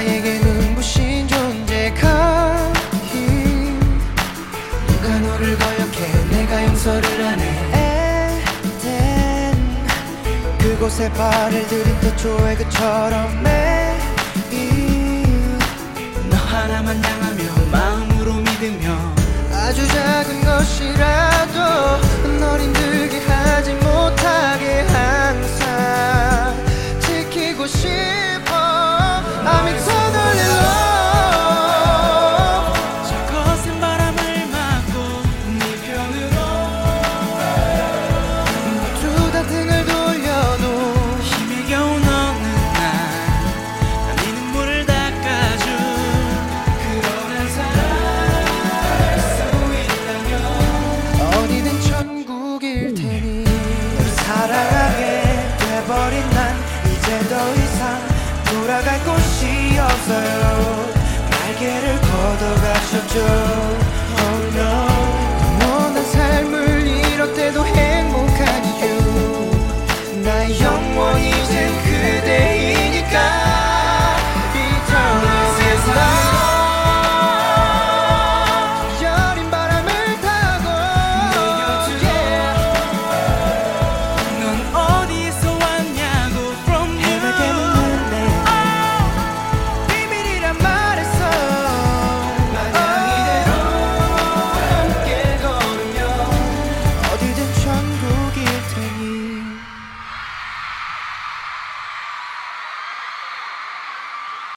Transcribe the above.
나에게 눈부신 존재가 누가 너를 거역해 내가 용서를 하네. 에덴 그곳에 발을 들인 태초의 그처럼 매일 너 하나만 향하며 마음으로 믿으며 아주 작은 것이라도 널 힘들게 하지 못하게 항상 지키고 싶어. I'm eternally love. 저 거센 바람을 막고 네 편으로 모두 다 등을 돌려도 힘이 겨운 어느 날 네 눈물을 닦아준 그런 한 사람 어디든 천국일 테니 널 사랑하게 돼버린 난 이제 더 이상 돌아갈 곳이 없어요. 날개를 걷어가셨죠. Oh no.